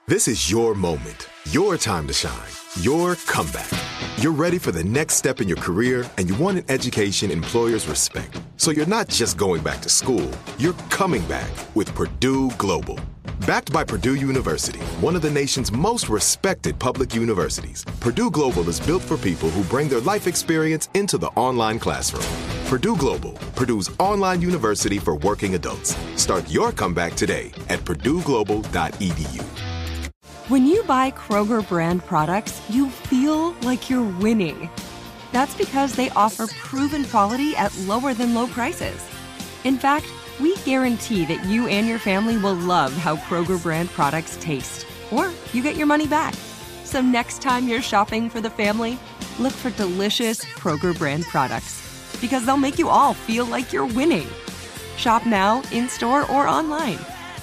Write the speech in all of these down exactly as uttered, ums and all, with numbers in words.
This is your moment, your time to shine, your comeback. You're ready for the next step in your career, and you want an education employers respect. So you're not just going back to school, you're coming back with Purdue Global. Backed by Purdue University, one of the nation's most respected public universities, Purdue Global is built for people who bring their life experience into the online classroom. Purdue Global, Purdue's online university for working adults. Start your comeback today at purdue global dot e d u. When you buy Kroger brand products, you feel like you're winning. That's because they offer proven quality at lower than low prices. In fact, we guarantee that you and your family will love how Kroger brand products taste, or you get your money back. So next time you're shopping for the family, look for delicious Kroger brand products, because they'll make you all feel like you're winning. Shop now, in-store, or online.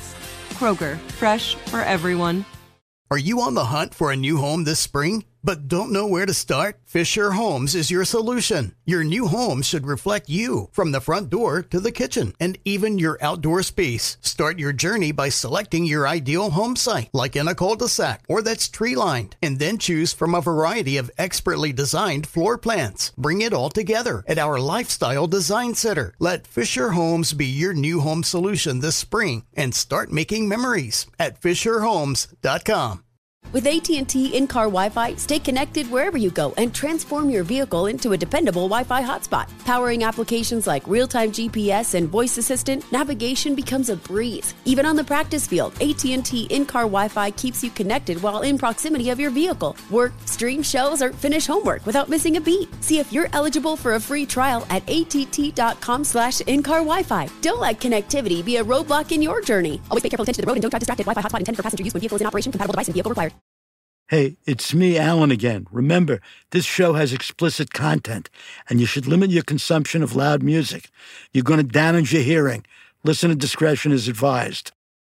Kroger, fresh for everyone. Are you on the hunt for a new home this spring, but don't know where to start? Fisher Homes is your solution. Your new home should reflect you, from the front door to the kitchen, and even your outdoor space. Start your journey by selecting your ideal home site, like in a cul-de-sac or that's tree-lined, and then choose from a variety of expertly designed floor plans. Bring it all together at our Lifestyle Design Center. Let Fisher Homes be your new home solution this spring, and start making memories at fisher homes dot com. With A T and T in-car Wi-Fi, stay connected wherever you go and transform your vehicle into a dependable Wi-Fi hotspot. Powering applications like real-time G P S and voice assistant, navigation becomes a breeze. Even on the practice field, A T and T in-car Wi-Fi keeps you connected while in proximity of your vehicle. Work, stream shows, or finish homework without missing a beat. See if you're eligible for a free trial at att.com slash in-car Wi-Fi. Don't let connectivity be a roadblock in your journey. Always pay careful attention to the road and don't drive distracted. Wi-Fi hotspot intended for passenger use when vehicle is in operation. Compatible device and vehicle required. Hey, it's me, Alan, again. Remember, this show has explicit content, and you should limit your consumption of loud music. You're going to damage your hearing. Listener discretion is advised.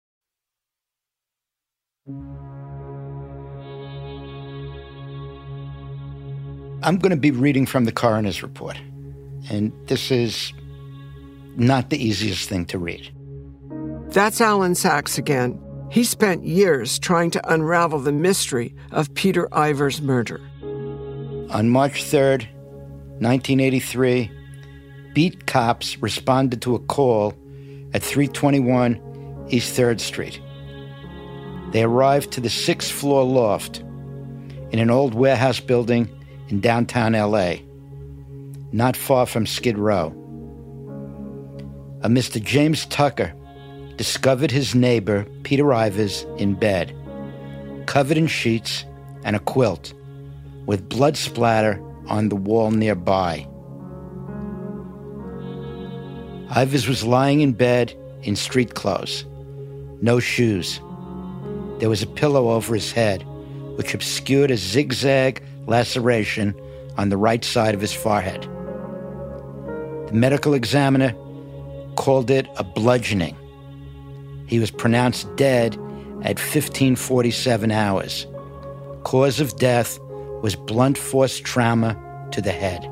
I'm going to be reading from the coroner's report, and this is not the easiest thing to read. That's Alan Sachs again. He spent years trying to unravel the mystery of Peter Ivers' murder. On March third, nineteen eighty-three, beat cops responded to a call at three twenty-one East third Street. They arrived to the sixth floor loft in an old warehouse building in downtown L A, not far from Skid Row. A Mister James Tucker discovered his neighbor, Peter Ivers, in bed, covered in sheets and a quilt, with blood splatter on the wall nearby. Ivers was lying in bed in street clothes, no shoes. There was a pillow over his head, which obscured a zigzag laceration on the right side of his forehead. The medical examiner called it a bludgeoning. He was pronounced dead at fifteen forty-seven hours. Cause of death was blunt force trauma to the head.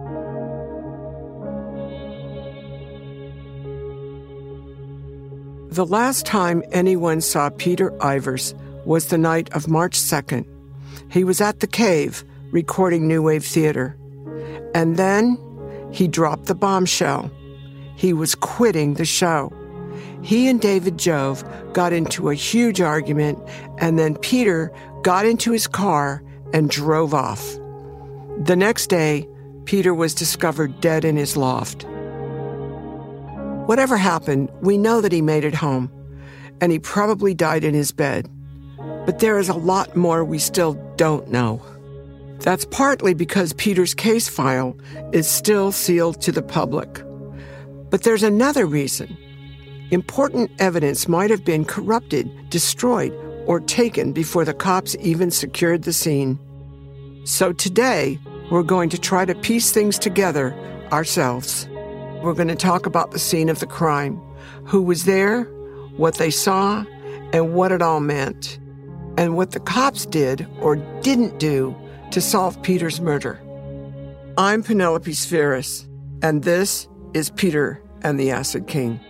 The last time anyone saw Peter Ivers was the night of March second. He was at the Cave recording New Wave Theater. And then he dropped the bombshell. He was quitting the show. He and David Jove got into a huge argument, and then Peter got into his car and drove off. The next day, Peter was discovered dead in his loft. Whatever happened, we know that he made it home, and he probably died in his bed. But there is a lot more we still don't know. That's partly because Peter's case file is still sealed to the public. But there's another reason. Important evidence might have been corrupted, destroyed, or taken before the cops even secured the scene. So today, we're going to try to piece things together ourselves. We're going to talk about the scene of the crime, who was there, what they saw, and what it all meant, and what the cops did or didn't do to solve Peter's murder. I'm Penelope Spheris, and this is Peter and the Acid King.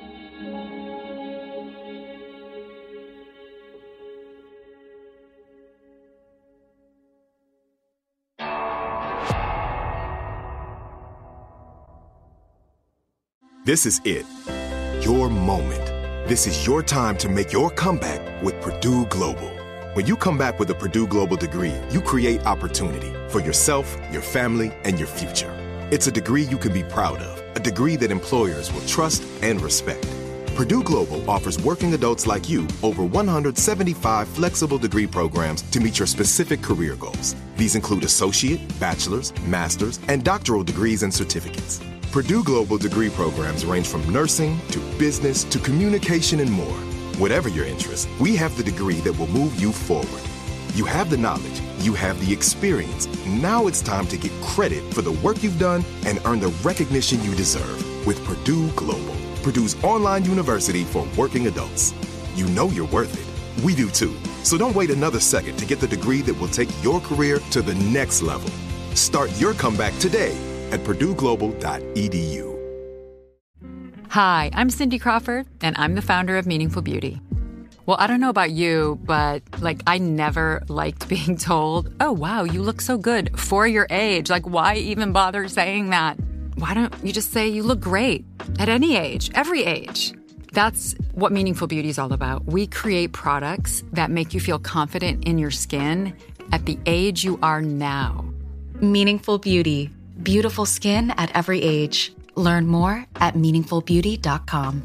This is it. Your moment. This is your time to make your comeback with Purdue Global. When you come back with a Purdue Global degree, you create opportunity for yourself, your family, and your future. It's a degree you can be proud of, a degree that employers will trust and respect. Purdue Global offers working adults like you over one hundred seventy-five flexible degree programs to meet your specific career goals. These include associate, bachelor's, master's, and doctoral degrees and certificates. Purdue Global degree programs range from nursing to business to communication and more. Whatever your interest, we have the degree that will move you forward. You have the knowledge, you have the experience. Now it's time to get credit for the work you've done and earn the recognition you deserve with Purdue Global, Purdue's online university for working adults. You know you're worth it. We do too. So don't wait another second to get the degree that will take your career to the next level. Start your comeback today at purdue global dot e d u. Hi, I'm Cindy Crawford, and I'm the founder of Meaningful Beauty. Well, I don't know about you, but, like, I never liked being told, oh, wow, you look so good for your age. Like, why even bother saying that? Why don't you just say you look great at any age, every age? That's what Meaningful Beauty is all about. We create products that make you feel confident in your skin at the age you are now. Meaningful Beauty. Beautiful skin at every age. Learn more at meaningful beauty dot com.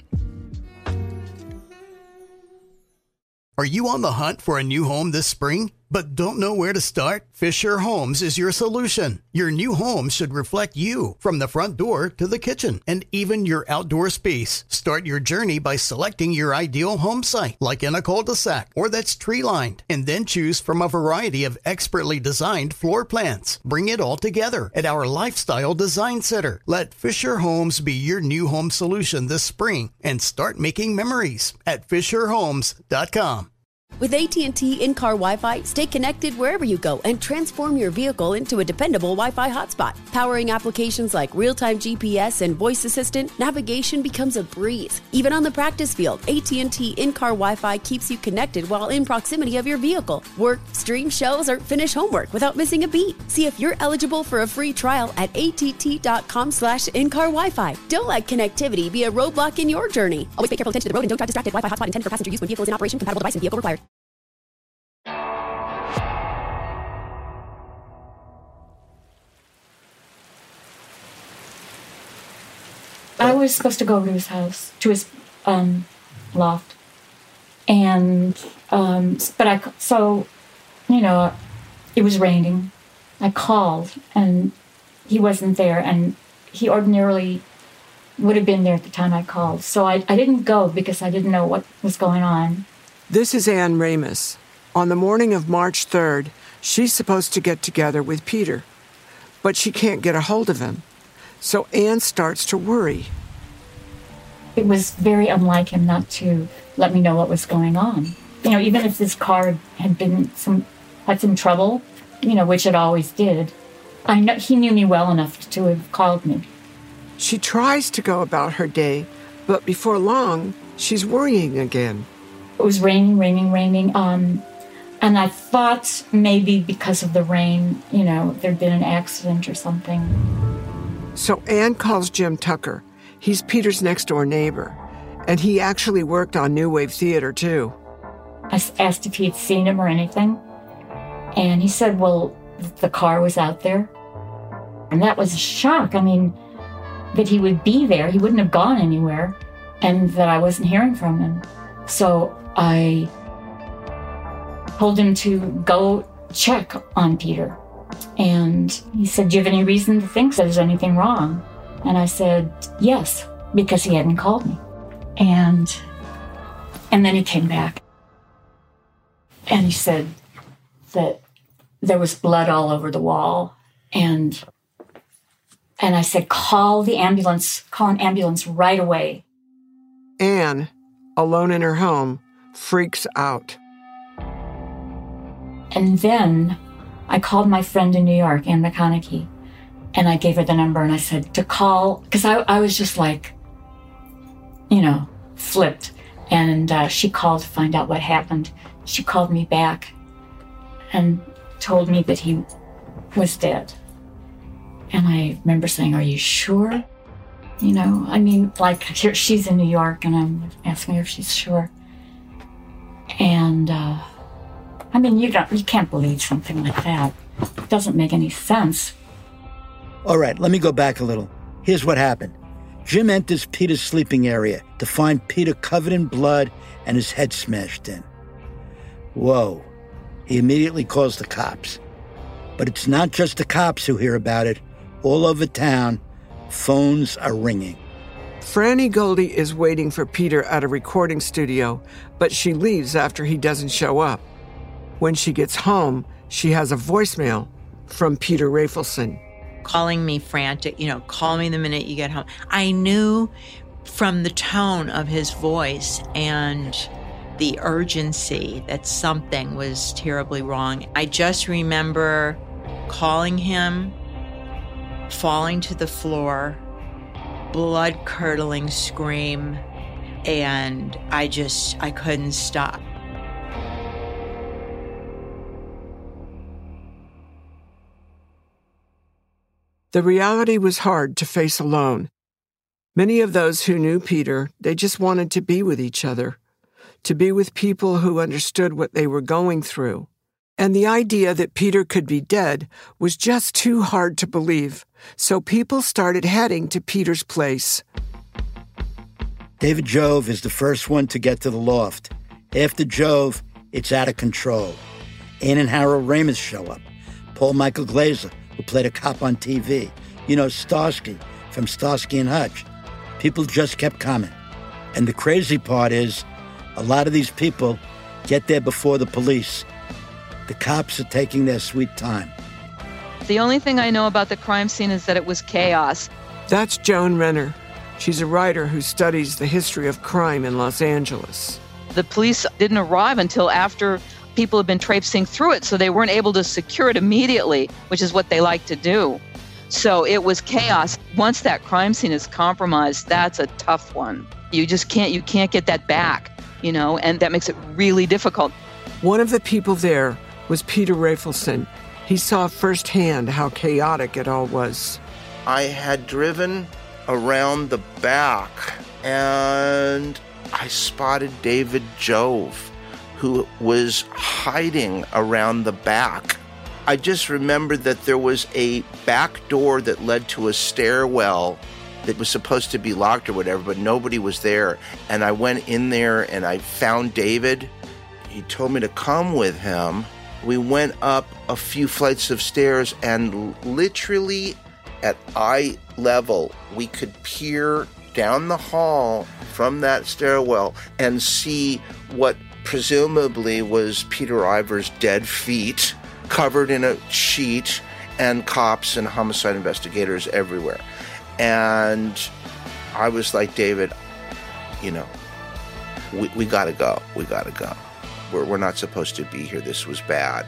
Are you on the hunt for a new home this spring, but don't know where to start? Fisher Homes is your solution. Your new home should reflect you from the front door to the kitchen and even your outdoor space. Start your journey by selecting your ideal home site, like in a cul-de-sac or that's tree-lined, and then choose from a variety of expertly designed floor plans. Bring it all together at our Lifestyle Design Center. Let Fisher Homes be your new home solution this spring and start making memories at fisher homes dot com. With A T and T in-car Wi-Fi, stay connected wherever you go and transform your vehicle into a dependable Wi-Fi hotspot. Powering applications like real-time G P S and voice assistant, navigation becomes a breeze. Even on the practice field, A T and T in-car Wi-Fi keeps you connected while in proximity of your vehicle. Work, stream shows, or finish homework without missing a beat. See if you're eligible for a free trial at att.com slash in-car Wi-Fi. Don't let connectivity be a roadblock in your journey. Always pay careful attention to the road and don't drive distracted. Wi-Fi hotspot intended for passenger use when vehicle is in operation. Compatible device and vehicle required. I was supposed to go over to his house, to his um, loft, and um, but I so you know it was raining. I called and he wasn't there, and he ordinarily would have been there at the time I called. So I, I didn't go because I didn't know what was going on. This is Ann Ramus. On the morning of March third, she's supposed to get together with Peter, but she can't get a hold of him. So Ann starts to worry. It was very unlike him not to let me know what was going on. You know, even if this car had been some had some trouble, you know, which it always did, I know he knew me well enough to have called me. She tries to go about her day, but before long, she's worrying again. It was raining, raining, raining. Um, and I thought maybe because of the rain, you know, there'd been an accident or something. So Ann calls Jim Tucker. He's Peter's next-door neighbor, and he actually worked on New Wave Theater, too. I asked if he had seen him or anything, and he said, well, the car was out there. And that was a shock. I mean, that he would be there. He wouldn't have gone anywhere, and that I wasn't hearing from him. So I told him to go check on Peter. And he said, do you have any reason to think there's anything wrong? And I said, yes, because he hadn't called me. And and then he came back. And he said that there was blood all over the wall. And and I said, call the ambulance, call an ambulance right away. Ann, alone in her home, freaks out. And then I called my friend in New York, Ann McConaughey, and I gave her the number and I said to call, because I, I was just like, you know, flipped. And uh, she called to find out what happened. She called me back and told me that he was dead. And I remember saying, are you sure? You know, I mean, like, here, she's in New York, and I'm asking her if she's sure. And, uh, I mean, you don't, you can't believe something like that. It doesn't make any sense. All right, let me go back a little. Here's what happened. Jim enters Peter's sleeping area to find Peter covered in blood and his head smashed in. Whoa. He immediately calls the cops. But it's not just the cops who hear about it. All over town, phones are ringing. Franny Goldie is waiting for Peter at a recording studio, but she leaves after he doesn't show up. When she gets home, she has a voicemail from Peter Rafelson. Calling me frantic, you know, call me the minute you get home. I knew from the tone of his voice and the urgency that something was terribly wrong. I just remember calling him, falling to the floor, blood-curdling scream, and I just, I couldn't stop. The reality was hard to face alone. Many of those who knew Peter, they just wanted to be with each other, to be with people who understood what they were going through. And the idea that Peter could be dead was just too hard to believe, so people started heading to Peter's place. David Jove is the first one to get to the loft. After Jove, it's out of control. Ann and Harold Ramis show up. Paul Michael Glazer, who played a cop on T V. You know, Starsky from Starsky and Hutch. People just kept coming. And the crazy part is, a lot of these people get there before the police. The cops are taking their sweet time. The only thing I know about the crime scene is that it was chaos. That's Joan Renner. She's a writer who studies the history of crime in Los Angeles. The police didn't arrive until after people had been traipsing through it, so they weren't able to secure it immediately, which is what they like to do. So it was chaos. Once that crime scene is compromised, that's a tough one. You just can't, you can't get that back, you know, and that makes it really difficult. One of the people there was Peter Rafelson. He saw firsthand how chaotic it all was. I had driven around the back and I spotted David Jove, who was hiding around the back. I just remembered that there was a back door that led to a stairwell that was supposed to be locked or whatever, but nobody was there. And I went in there and I found David. He told me to come with him. We went up a few flights of stairs and literally at eye level, we could peer down the hall from that stairwell and see what presumably was Peter Iver's dead feet, covered in a sheet, and cops and homicide investigators everywhere. And I was like, David, you know, we, we gotta go. We gotta go. We're, we're not supposed to be here. This was bad.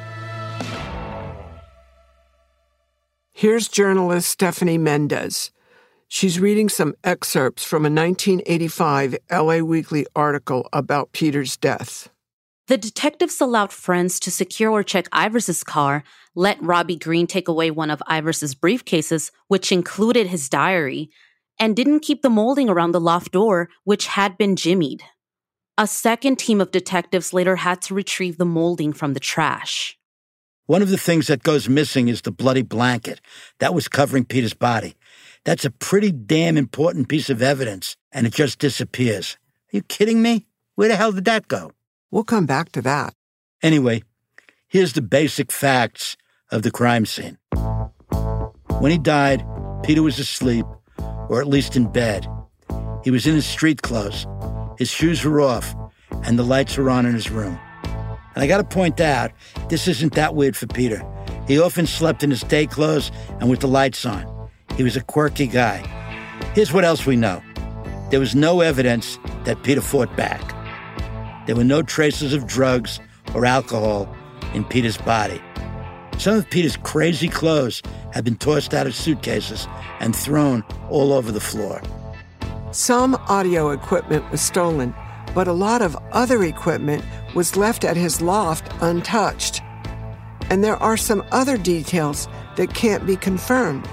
Here's journalist Stephanie Mendez. She's reading some excerpts from a nineteen eighty-five L A Weekly article about Peter's death. The detectives allowed friends to secure or check Ivers's car, let Robbie Green take away one of Ivers's briefcases, which included his diary, and didn't keep the molding around the loft door, which had been jimmied. A second team of detectives later had to retrieve the molding from the trash. One of the things that goes missing is the bloody blanket that was covering Peter's body. That's a pretty damn important piece of evidence, and it just disappears. Are you kidding me? Where the hell did that go? We'll come back to that. Anyway, here's the basic facts of the crime scene. When he died, Peter was asleep, or at least in bed. He was in his street clothes. His shoes were off, and the lights were on in his room. And I gotta point out, this isn't that weird for Peter. He often slept in his day clothes and with the lights on. He was a quirky guy. Here's what else we know. There was no evidence that Peter fought back. There were no traces of drugs or alcohol in Peter's body. Some of Peter's crazy clothes had been tossed out of suitcases and thrown all over the floor. Some audio equipment was stolen, but a lot of other equipment was left at his loft untouched. And there are some other details that can't be confirmed,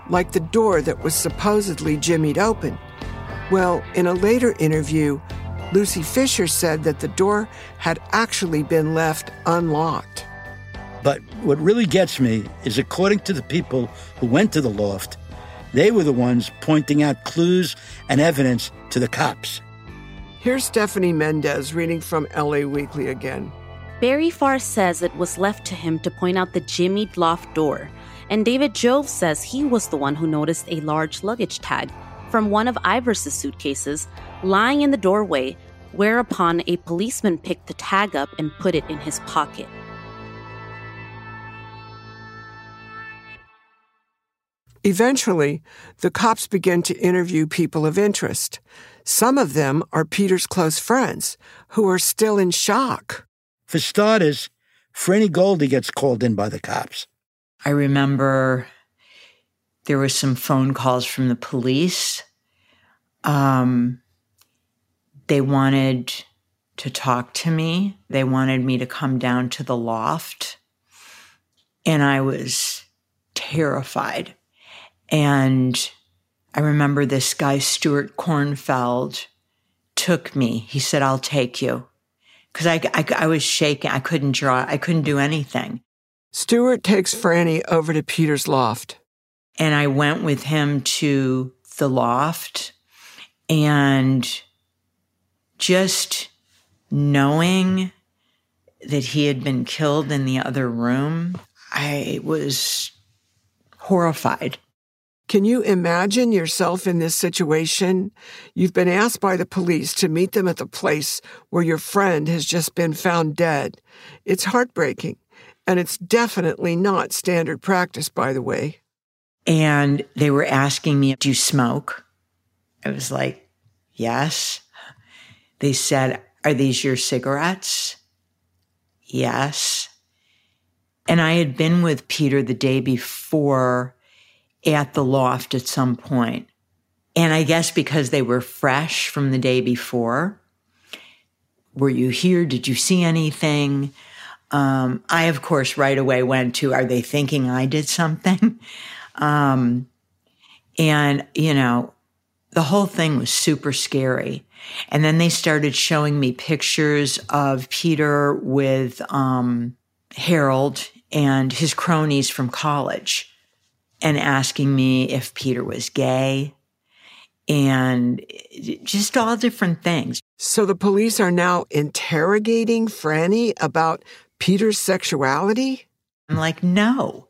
like the door that was supposedly jimmied open. Well, in a later interview, Lucy Fisher said that the door had actually been left unlocked. But what really gets me is, according to the people who went to the loft, they were the ones pointing out clues and evidence to the cops. Here's Stephanie Mendez reading from L A Weekly again. Barry Farr says it was left to him to point out the jimmied loft door, and David Jove says he was the one who noticed a large luggage tag from one of Ivers's suitcases lying in the doorway, whereupon a policeman picked the tag up and put it in his pocket. Eventually, the cops begin to interview people of interest. Some of them are Peter's close friends, who are still in shock. For starters, Franny Goldie gets called in by the cops. I remember there were some phone calls from the police. Um, they wanted to talk to me. They wanted me to come down to the loft. And I was terrified. And I remember this guy, Stuart Kornfeld, took me. He said, "I'll take you." Because I, I, I was shaking. I couldn't draw. I couldn't do anything. Stuart takes Franny over to Peter's loft. And I went with him to the loft. And just knowing that he had been killed in the other room, I was horrified. Can you imagine yourself in this situation? You've been asked by the police to meet them at the place where your friend has just been found dead. It's heartbreaking, and it's definitely not standard practice, by the way. And they were asking me, "Do you smoke?" I was like, "Yes." They said, "Are these your cigarettes?" "Yes." And I had been with Peter the day before at the loft at some point. And I guess because they were fresh from the day before, "Were you here? Did you see anything?" Um, I, of course, right away went to, "Are they thinking I did something?" um, and, you know, the whole thing was super scary. And then they started showing me pictures of Peter with um, Harold and his cronies from college, and asking me if Peter was gay, and just all different things. So the police are now interrogating Franny about Peter's sexuality? I'm like, no,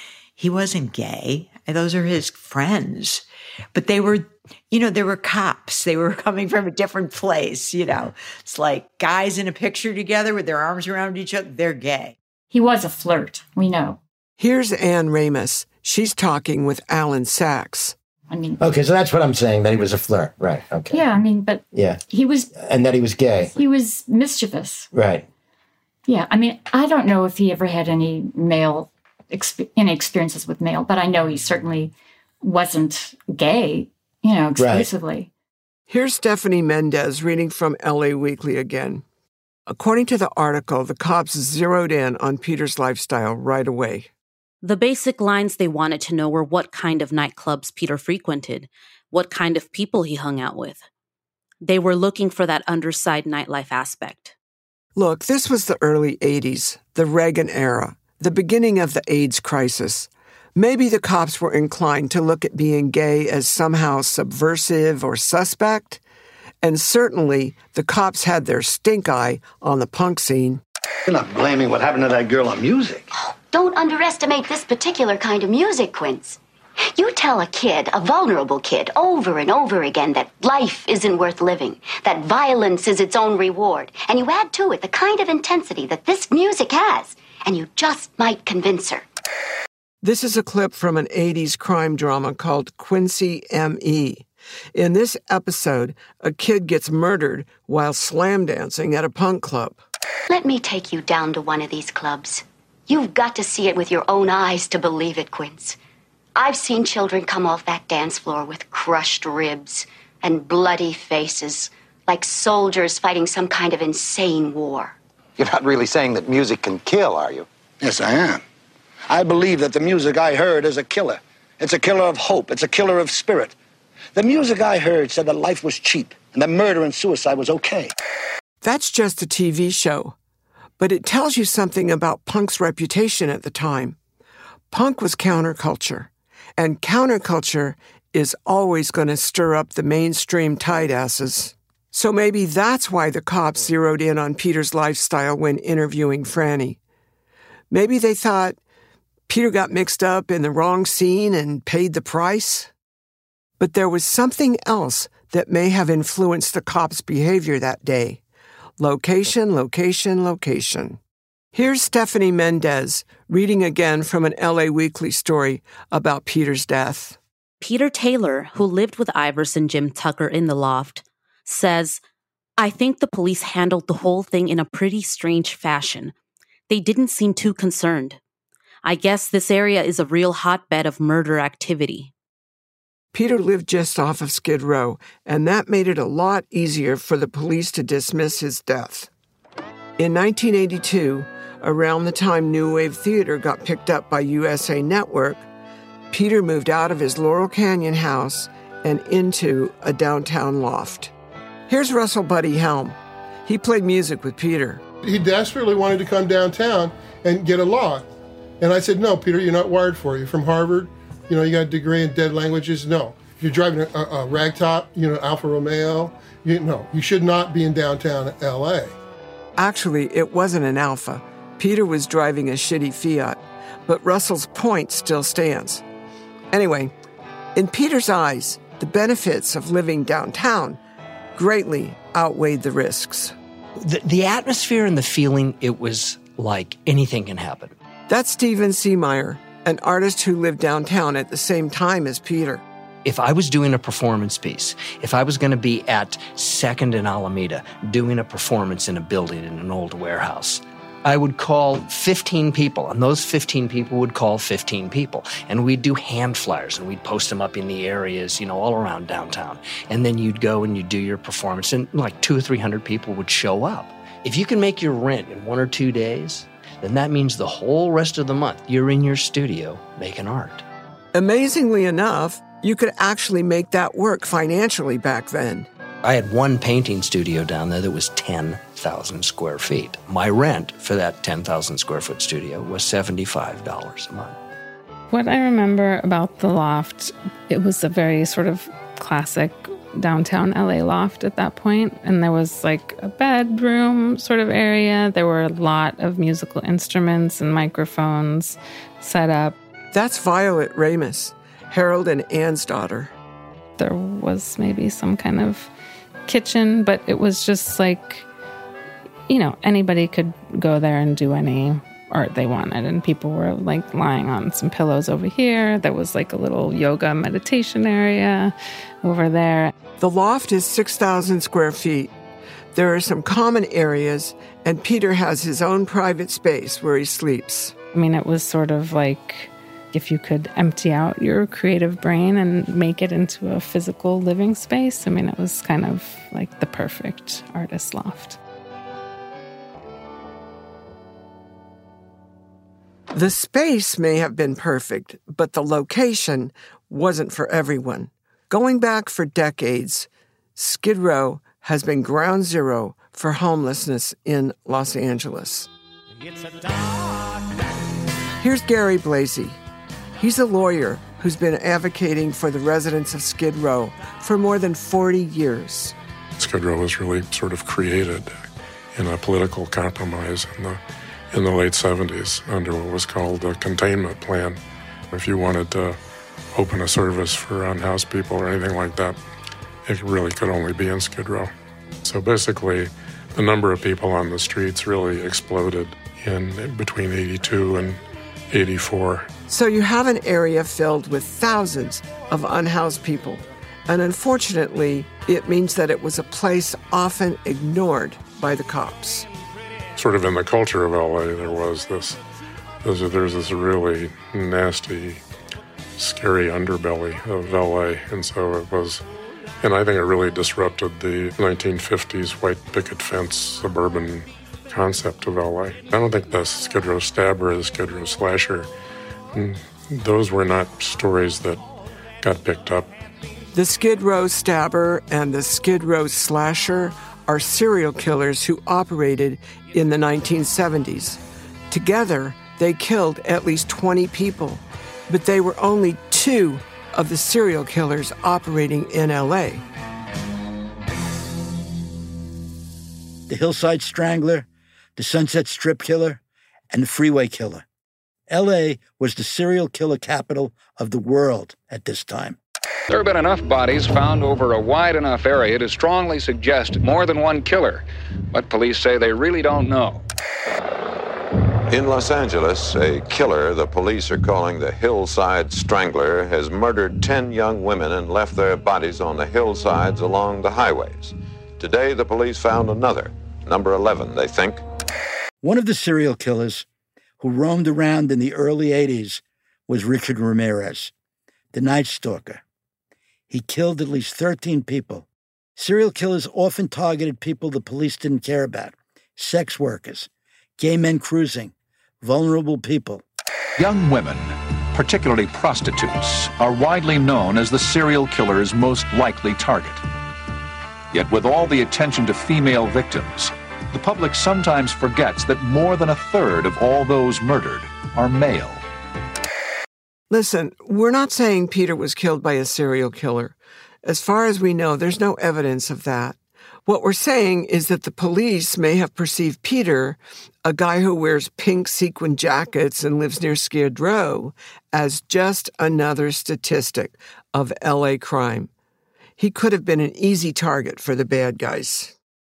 he wasn't gay. Those are his friends. But they were, you know, they were cops. They were coming from a different place, you know. It's like guys in a picture together with their arms around each other, they're gay. He was a flirt, we know. Here's Ann Ramus. She's talking with Alan Sachs. I mean, okay, so that's what I'm saying, that he was a flirt. Right, okay. Yeah, I mean, but yeah. he was... And that he was gay. He was mischievous. Right. Yeah, I mean, I don't know if he ever had any male, exp- any experiences with male, but I know he certainly wasn't gay, you know, exclusively. Right. Here's Stephanie Mendez reading from L A Weekly again. According to the article, the cops zeroed in on Peter's lifestyle right away. The basic lines they wanted to know were what kind of nightclubs Peter frequented, what kind of people he hung out with. They were looking for that underside nightlife aspect. Look, this was the early eighties, the Reagan era, the beginning of the AIDS crisis. Maybe the cops were inclined to look at being gay as somehow subversive or suspect, and certainly the cops had their stink eye on the punk scene. You're not blaming what happened to that girl on music. Don't underestimate this particular kind of music, Quince. You tell a kid, a vulnerable kid, over and over again that life isn't worth living, that violence is its own reward, and you add to it the kind of intensity that this music has, and you just might convince her. This is a clip from an eighties crime drama called Quincy M E In this episode, a kid gets murdered while slam dancing at a punk club. Let me take you down to one of these clubs. You've got to see it with your own eyes to believe it, Quince. I've seen children come off that dance floor with crushed ribs and bloody faces, like soldiers fighting some kind of insane war. You're not really saying that music can kill, are you? Yes, I am. I believe that the music I heard is a killer. It's a killer of hope. It's a killer of spirit. The music I heard said that life was cheap and that murder and suicide was okay. That's just a T V show, but it tells you something about punk's reputation at the time. Punk was counterculture, and counterculture is always going to stir up the mainstream tight asses. So maybe that's why the cops zeroed in on Peter's lifestyle when interviewing Franny. Maybe they thought Peter got mixed up in the wrong scene and paid the price. But there was something else that may have influenced the cops' behavior that day. Location, location, location. Here's Stephanie Mendez reading again from an L A Weekly story about Peter's death. Peter Taylor, who lived with Ivers and Jim Tucker in the loft, says, "I think the police handled the whole thing in a pretty strange fashion. They didn't seem too concerned. I guess this area is a real hotbed of murder activity." Peter lived just off of Skid Row, and that made it a lot easier for the police to dismiss his death. In nineteen eighty-two, around the time New Wave Theater got picked up by U S A Network, Peter moved out of his Laurel Canyon house and into a downtown loft. Here's Russell Buddy Helm. He played music with Peter. He desperately wanted to come downtown and get a law. And I said, no, Peter, you're not wired for it. You're from Harvard. You know, you got a degree in dead languages. No. If you're driving a, a, a ragtop, you know, Alfa Romeo, you know, you should not be in downtown L A. Actually, it wasn't an Alfa. Peter was driving a shitty Fiat. But Russell's point still stands. Anyway, in Peter's eyes, the benefits of living downtown greatly outweighed the risks. The, the atmosphere and the feeling, it was like anything can happen. That's Stephen Seemeyer, an artist who lived downtown at the same time as Peter. If I was doing a performance piece, if I was going to be at Second and Alameda doing a performance in a building in an old warehouse, I would call fifteen people, and those fifteen people would call fifteen people. And we'd do hand flyers, and we'd post them up in the areas, you know, all around downtown. And then you'd go and you'd do your performance, and like two or three hundred people would show up. If you can make your rent in one or two days, then that means the whole rest of the month you're in your studio making art. Amazingly enough, you could actually make that work financially back then. I had one painting studio down there that was ten thousand square feet. My rent for that ten thousand square foot studio was seventy-five dollars a month. What I remember about the loft, it was a very sort of classic downtown L A loft at that point, and there was like a bedroom sort of area. There were a lot of musical instruments and microphones set up. That's Violet Ramus, Harold and Ann's daughter. There was maybe some kind of kitchen, but it was just like, you know, anybody could go there and do any art they wanted, and people were like lying on some pillows over here. There was like a little yoga meditation area over there. The loft is six thousand square feet. There are some common areas, and Peter has his own private space where he sleeps. I mean, it was sort of like if you could empty out your creative brain and make it into a physical living space. I mean, it was kind of like the perfect artist loft. The space may have been perfect, but the location wasn't for everyone. Going back for decades, Skid Row has been ground zero for homelessness in Los Angeles. Here's Gary Blasey. He's a lawyer who's been advocating for the residents of Skid Row for more than forty years. Skid Row was really sort of created in a political compromise in the in the late seventies under what was called the containment plan. If you wanted to open a service for unhoused people or anything like that, it really could only be in Skid Row. So basically, the number of people on the streets really exploded in between eighty-two and eighty-four. So you have an area filled with thousands of unhoused people. And unfortunately, it means that it was a place often ignored by the cops. Sort of in the culture of L A, there was this, there's, there's this really nasty, scary underbelly of L A. And so it was, and I think it really disrupted the nineteen fifties white picket fence suburban concept of L A. I don't think the Skid Row stabber or the Skid Row slasher those were not stories that got picked up. The Skid Row Stabber and the Skid Row Slasher are serial killers who operated in the nineteen seventies. Together, they killed at least twenty people, but they were only two of the serial killers operating in L A. The Hillside Strangler, the Sunset Strip Killer, and the Freeway Killer. L A was the serial killer capital of the world at this time. There have been enough bodies found over a wide enough area to strongly suggest more than one killer, but police say they really don't know. In Los Angeles, a killer the police are calling the Hillside Strangler has murdered ten young women and left their bodies on the hillsides along the highways. Today, the police found another, number eleven, they think. One of the serial killers who roamed around in the early eighties was Richard Ramirez, the Night Stalker. He killed at least thirteen people. Serial killers often targeted people the police didn't care about: sex workers, gay men cruising, vulnerable people. Young women, particularly prostitutes, are widely known as the serial killer's most likely target. Yet with all the attention to female victims, the public sometimes forgets that more than a third of all those murdered are male. Listen, we're not saying Peter was killed by a serial killer. As far as we know, there's no evidence of that. What we're saying is that the police may have perceived Peter, a guy who wears pink sequin jackets and lives near Skid Row, as just another statistic of L A crime. He could have been an easy target for the bad guys.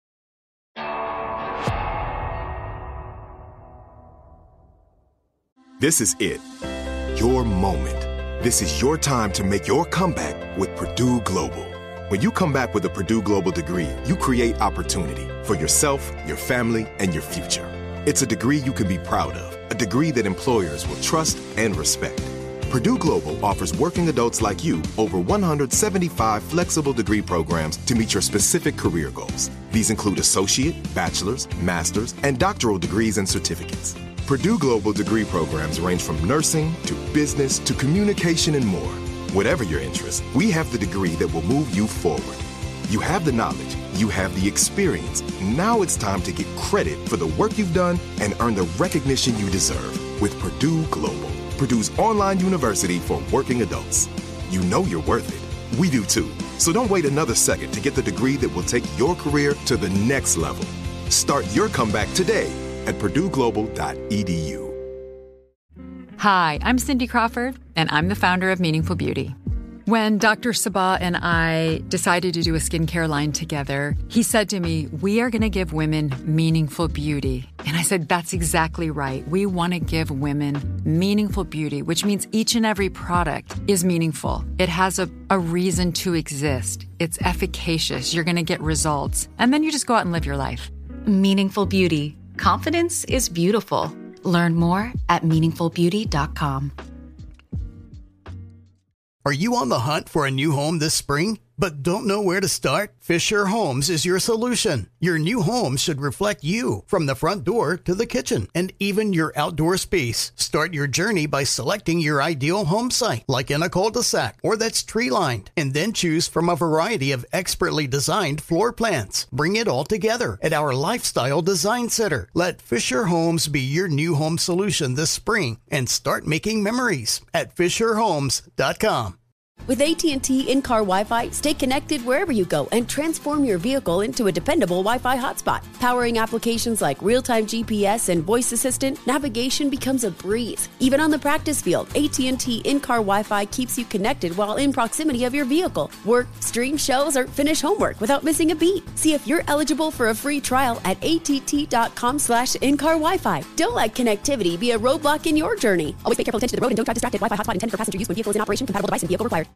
This is it. Your moment. This is your time to make your comeback with Purdue Global. When you come back with a Purdue Global degree, you create opportunity for yourself, your family, and your future. It's a degree you can be proud of, a degree that employers will trust and respect. Purdue Global offers working adults like you over one hundred seventy-five flexible degree programs to meet your specific career goals. These include associate, bachelor's, master's, and doctoral degrees and certificates. Purdue Global degree programs range from nursing to business to communication and more. Whatever your interest, we have the degree that will move you forward. You have the knowledge, you have the experience. Now it's time to get credit for the work you've done and earn the recognition you deserve with Purdue Global, Purdue's online university for working adults. You know you're worth it. We do too. So don't wait another second to get the degree that will take your career to the next level. Start your comeback today at purdue global dot e d u. Hi, I'm Cindy Crawford, and I'm the founder of Meaningful Beauty. When Doctor Sabah and I decided to do a skincare line together, he said to me, we are going to give women meaningful beauty. And I said, that's exactly right. We want to give women meaningful beauty, which means each and every product is meaningful. It has a, a reason to exist. It's efficacious. You're going to get results. And then you just go out and live your life. Meaningful Beauty. Confidence is beautiful. Learn more at meaningful beauty dot com. Are you on the hunt for a new home this spring, but don't know where to start? Fisher Homes is your solution. Your new home should reflect you, from the front door to the kitchen, and even your outdoor space. Start your journey by selecting your ideal home site, like in a cul-de-sac or that's tree-lined, and then choose from a variety of expertly designed floor plans. Bring it all together at our Lifestyle Design Center. Let Fisher Homes be your new home solution this spring and start making memories at fisher homes dot com. With A T and T in-car Wi-Fi, stay connected wherever you go and transform your vehicle into a dependable Wi-Fi hotspot. Powering applications like real-time G P S and voice assistant, navigation becomes a breeze. Even on the practice field, A T and T in-car Wi-Fi keeps you connected while in proximity of your vehicle. Work, stream shows, or finish homework without missing a beat. See if you're eligible for a free trial at att.com slash in-car Wi-Fi. Don't let connectivity be a roadblock in your journey. Always pay careful attention to the road and don't drive distracted. Wi-Fi hotspot intended for passenger use when vehicle is in operation. Compatible device and vehicle required.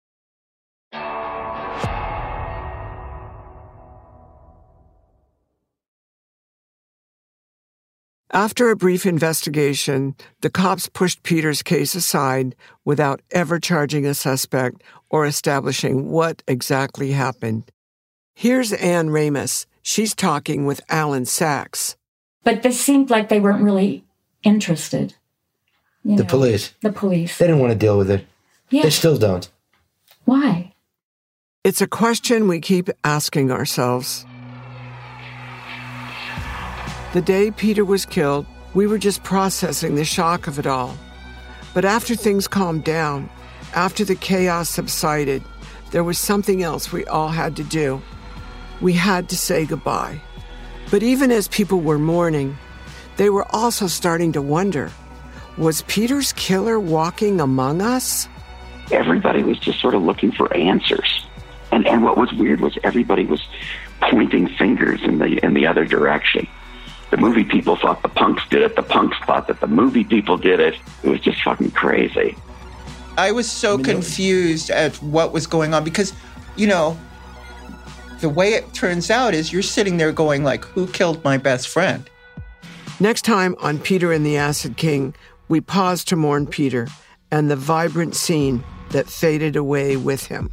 After a brief investigation, the cops pushed Peter's case aside without ever charging a suspect or establishing what exactly happened. Here's Ann Ramus. She's talking with Alan Sachs. But this seemed like they weren't really interested. You The know, police. The police. They didn't want to deal with it. Yeah. They still don't. Why? It's a question we keep asking ourselves. The day Peter was killed, we were just processing the shock of it all. But after things calmed down, after the chaos subsided, there was something else we all had to do. We had to say goodbye. But even as people were mourning, they were also starting to wonder, was Peter's killer walking among us? Everybody was just sort of looking for answers. And and what was weird was everybody was pointing fingers in the in the other direction. The movie people thought the punks did it. The punks thought that the movie people did it. It was just fucking crazy. I was so confused at what was going on because, you know, the way it turns out is you're sitting there going like, who killed my best friend? Next time on Peter and the Acid King, we pause to mourn Peter and the vibrant scene that faded away with him.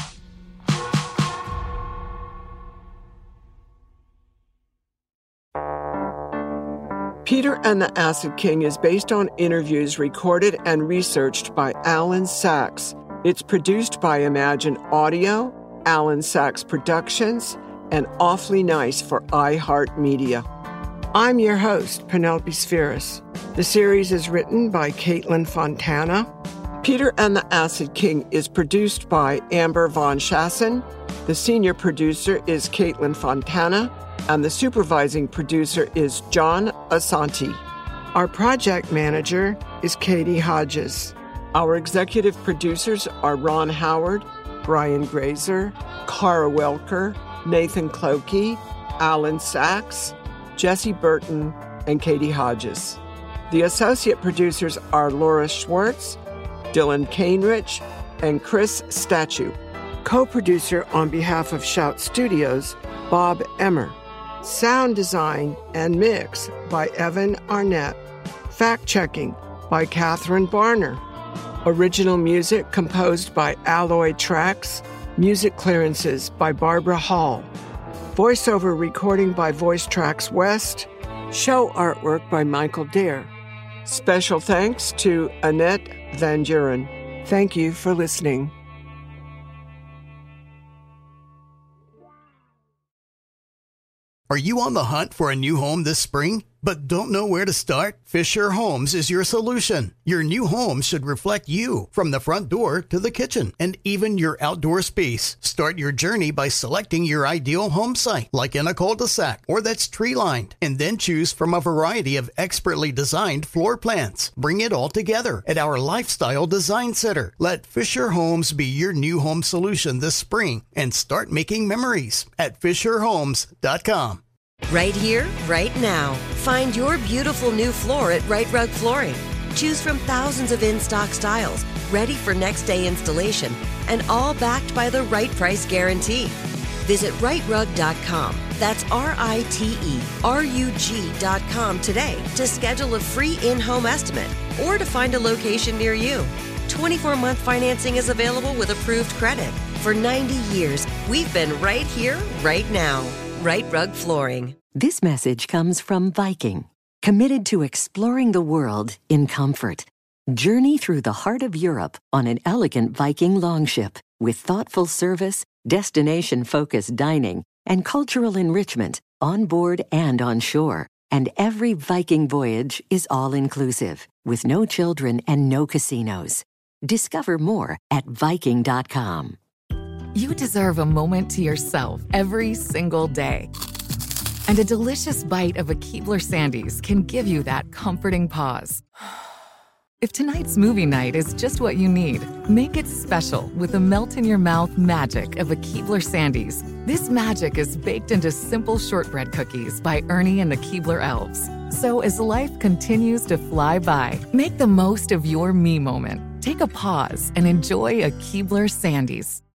Peter and the Acid King is based on interviews recorded and researched by Alan Sachs. It's produced by Imagine Audio, Alan Sachs Productions, and Awfully Nice for iHeartMedia. I'm your host, Penelope Spheris. The series is written by Caitlin Fontana. Peter and the Acid King is produced by Amber Von Schassen. The senior producer is Caitlin Fontana. And the supervising producer is John Asante. Our project manager is Katie Hodges. Our executive producers are Ron Howard, Brian Grazer, Cara Welker, Nathan Clokey, Alan Sachs, Jesse Burton, and Katie Hodges. The associate producers are Laura Schwartz, Dylan Cainrich, and Chris Statue. Co-producer on behalf of Shout Studios, Bob Emmer. Sound design and mix by Evan Arnett. Fact-checking by Catherine Barner. Original music composed by Alloy Tracks. Music clearances by Barbara Hall. Voiceover recording by Voice Tracks West. Show artwork by Michael Dare. Special thanks to Annette Van Duren. Thank you for listening. Are you on the hunt for a new home this spring, but don't know where to start? Fisher Homes is your solution. Your new home should reflect you, from the front door to the kitchen, and even your outdoor space. Start your journey by selecting your ideal home site, like in a cul-de-sac or that's tree-lined, and then choose from a variety of expertly designed floor plans. Bring it all together at our Lifestyle Design Center. Let Fisher Homes be your new home solution this spring and start making memories at fisher homes dot com. Right here, right now. Find your beautiful new floor at Right Rug Flooring. Choose from thousands of in-stock styles, ready for next day installation, and all backed by the right price guarantee. Visit right rug dot com. That's R I T E R U G dot com today to schedule a free in-home estimate or to find a location near you. twenty-four month financing is available with approved credit. For ninety years, we've been right here, right now. Right Rug Flooring. This message comes from Viking, committed to exploring the world in comfort. Journey through the heart of Europe on an elegant Viking longship with thoughtful service, destination-focused dining, and cultural enrichment on board and on shore. And every Viking voyage is all-inclusive, with no children and no casinos. Discover more at viking dot com. You deserve a moment to yourself every single day. And a delicious bite of a Keebler Sandies can give you that comforting pause. If tonight's movie night is just what you need, make it special with the melt-in-your-mouth magic of a Keebler Sandies. This magic is baked into simple shortbread cookies by Ernie and the Keebler Elves. So as life continues to fly by, make the most of your me moment. Take a pause and enjoy a Keebler Sandies.